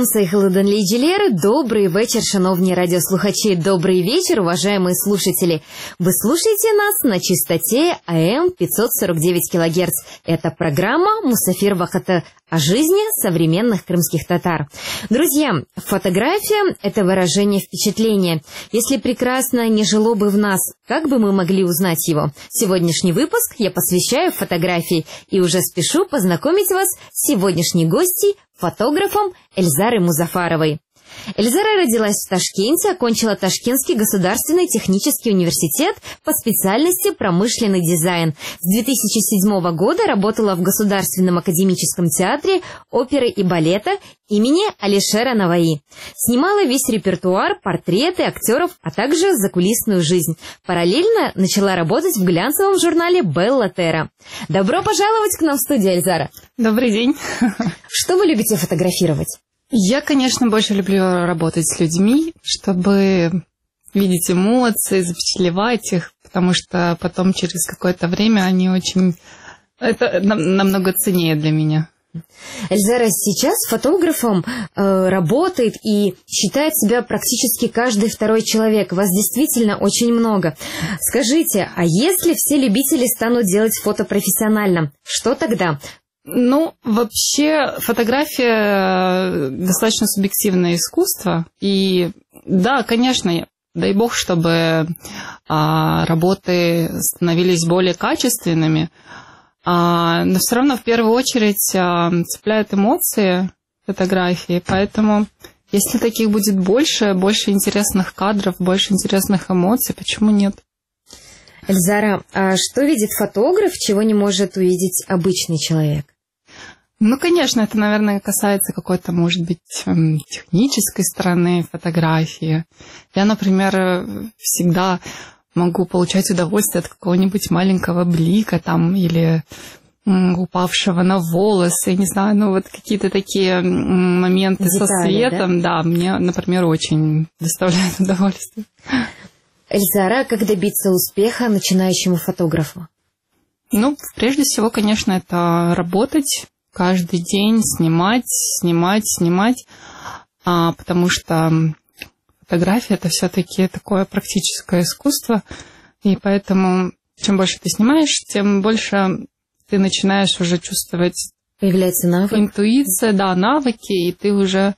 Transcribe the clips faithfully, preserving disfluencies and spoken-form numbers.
Поїхали до Лейджелери. Добрый вечер, шановні радиослухачи. Добрый вечер, уважаемые слушатели. Вы слушаете нас на частоте А М пятьсот сорок девять килогерц. Это программа «Мусафир Вахата» о жизни современных крымских татар. Друзья, фотография – это выражение впечатления. Если прекрасно не жило бы в нас, как бы мы могли узнать его? Сегодняшний выпуск я посвящаю фотографии и уже спешу познакомить вас с сегодняшней гостьей, фотографом Эльзарой Музафаровой. Эльзара родилась в Ташкенте, окончила Ташкентский государственный технический университет по специальности промышленный дизайн. С две тысячи седьмого года работала в Государственном академическом театре оперы и балета имени Алишера Наваи. Снимала весь репертуар, портреты актеров, а также закулисную жизнь. Параллельно начала работать в глянцевом журнале «Белла Терра». Добро пожаловать к нам в студию, Эльзара. Добрый день. Что вы любите фотографировать? Я, конечно, больше люблю работать с людьми, чтобы видеть эмоции, запечатлевать их, потому что потом через какое-то время они очень... Это намного ценнее для меня. Эльзара сейчас фотографом э, работает и считает себя практически каждый второй человек. Вас действительно очень много. Скажите, а если все любители станут делать фото профессионально, что тогда? Ну, вообще, фотография достаточно субъективное искусство. И да, конечно, дай бог, чтобы а, работы становились более качественными. А, но все равно в первую очередь а, цепляют эмоции фотографии. Поэтому, если таких будет больше, больше интересных кадров, больше интересных эмоций, почему нет? Эльзара, а что видит фотограф, чего не может увидеть обычный человек? Ну, конечно, это, наверное, касается какой-то, может быть, технической стороны фотографии. Я, например, всегда могу получать удовольствие от какого-нибудь маленького блика там или упавшего на волосы, не знаю, ну вот какие-то такие моменты детали, со светом, да? да, мне, например, очень доставляют удовольствие. Эльзара, как добиться успеха начинающему фотографу? Ну, прежде всего, конечно, это работать. Каждый день снимать, снимать, снимать, а, потому что фотография – это все-таки такое практическое искусство, и поэтому чем больше ты снимаешь, тем больше ты начинаешь уже чувствовать… Появляется навык. Интуиция, да, навыки, и ты уже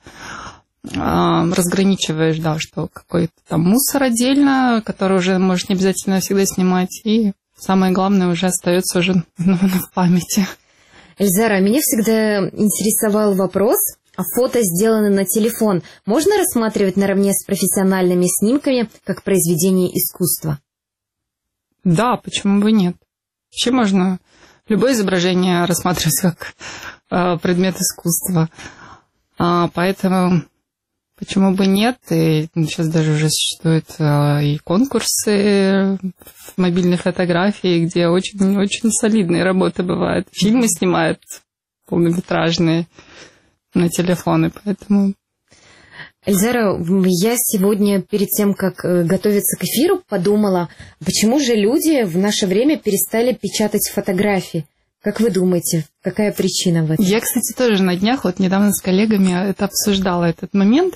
а, разграничиваешь, да, что какой-то там мусор отдельно, который уже можешь не обязательно всегда снимать, и самое главное уже остается уже в памяти. Эльзара, меня всегда интересовал вопрос, а фото, сделанное на телефон, можно рассматривать наравне с профессиональными снимками как произведение искусства? Да, почему бы нет? Вообще можно любое изображение рассматривать как э, предмет искусства. А, поэтому почему бы нет? И сейчас даже уже существуют э, и конкурсы в мобильной фотографии, где очень-очень солидные работы бывают. Фильмы снимают полнометражные на телефоны, поэтому... Эльзара, я сегодня перед тем, как готовиться к эфиру, подумала, почему же люди в наше время перестали печатать фотографии? Как вы думаете, какая причина в этом? Я, кстати, тоже на днях, вот недавно с коллегами это обсуждала, этот момент.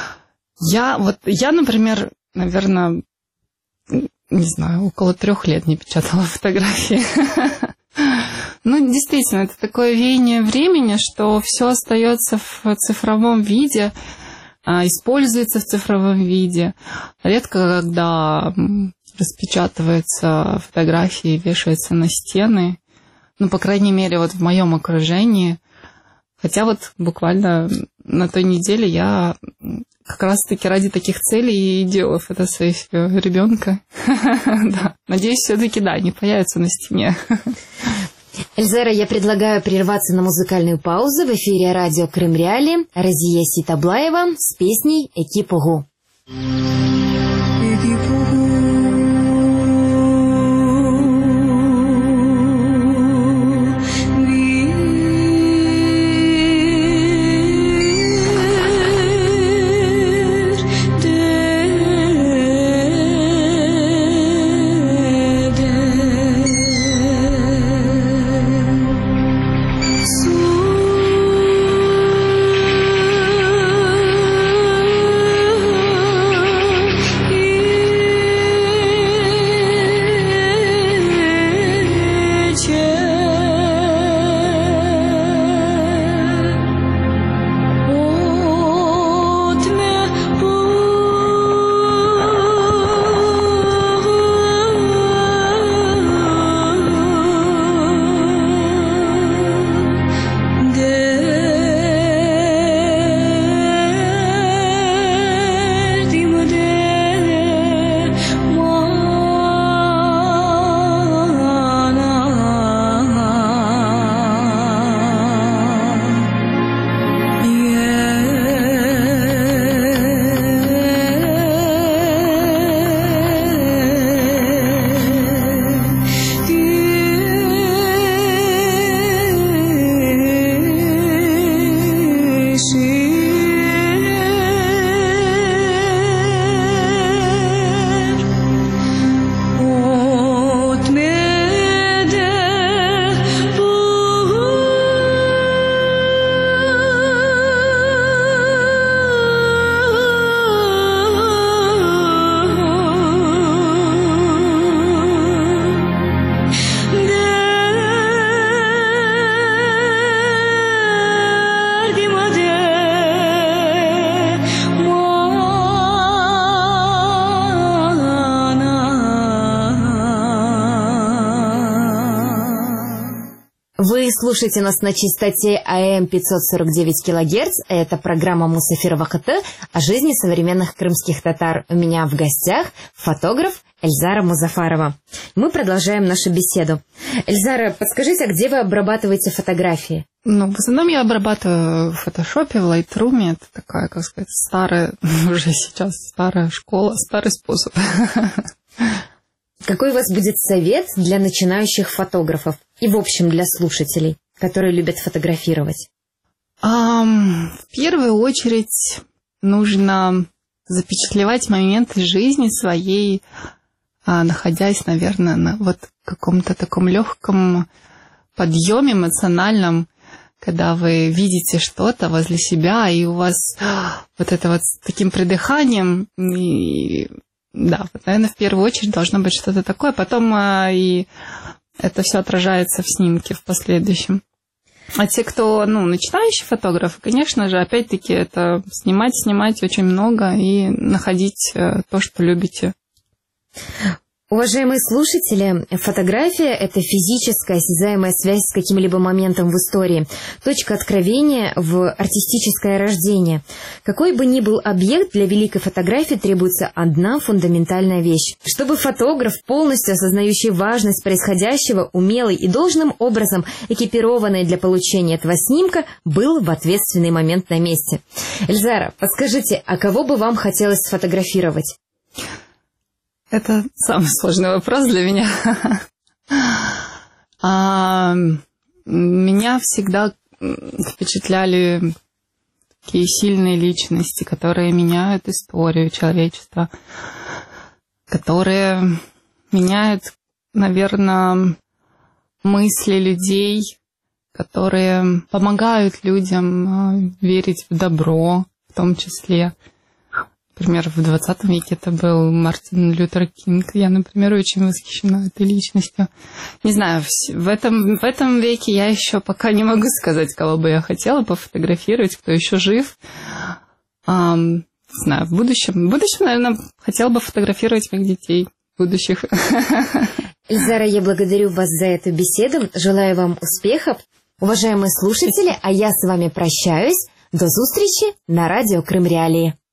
Я, вот, я, например, наверное, не знаю, около трех лет не печатала фотографии. Ну, действительно, это такое веяние времени, что все остается в цифровом виде, используется в цифровом виде. Редко, когда распечатываются фотографии, вешаются на стены. Ну, по крайней мере, вот в моем окружении. Хотя вот буквально на той неделе я как раз-таки ради таких целей и делала фотосессию ребенка. Да. Надеюсь, все-таки, да, не появится на стене. Эльзара, я предлагаю прерваться на музыкальную паузу. В эфире радио Крым Реали. Разия Ситаблаева с песней «Экипогу». Ooh. слушаете нас на частоте А М пятьсот сорок девять килогерц. Это программа Мусафир ВХТ о жизни современных крымских татар. У меня в гостях фотограф Эльзара Музафарова. Мы продолжаем нашу беседу. Эльзара, подскажите, а где вы обрабатываете фотографии? Ну, в основном я обрабатываю в фотошопе, в лайтруме. Это такая, как сказать, старая, уже сейчас старая школа, старый способ. Какой у вас будет совет для начинающих фотографов и, в общем, для слушателей, которые любят фотографировать? Um, в первую очередь нужно запечатлевать моменты жизни своей, находясь, наверное, на вот каком-то таком легком подъеме эмоциональном, когда вы видите что-то возле себя, и у вас вот это вот с таким придыханием, и да, вот, наверное, в первую очередь должно быть что-то такое, потом а, и это все отражается в снимке в последующем. А те, кто, ну, начинающий фотограф, конечно же, опять-таки, это снимать, снимать очень много и находить а, то, что любите. Уважаемые слушатели, фотография – это физическая, осязаемая связь с каким-либо моментом в истории, точка откровения в артистическое рождение. Какой бы ни был объект, для великой фотографии требуется одна фундаментальная вещь. Чтобы фотограф, полностью осознающий важность происходящего, умелый и должным образом экипированный для получения этого снимка, был в ответственный момент на месте. Эльзара, подскажите, а кого бы вам хотелось сфотографировать? Это самый сложный вопрос для меня. а, меня всегда впечатляли такие сильные личности, которые меняют историю человечества, которые меняют, наверное, мысли людей, которые помогают людям верить в добро, в том числе. Например, в двадцатом веке это был Мартин Лютер Кинг. Я, например, очень восхищена этой личностью. Не знаю, в этом, в этом веке я еще пока не могу сказать, кого бы я хотела пофотографировать, кто еще жив. А, не знаю, в будущем. В будущем, наверное, хотела бы фотографировать моих детей будущих. Эльзара, я благодарю вас за эту беседу. Желаю вам успехов. Уважаемые слушатели, а я с вами прощаюсь. До встречи на радио Крым Реалии.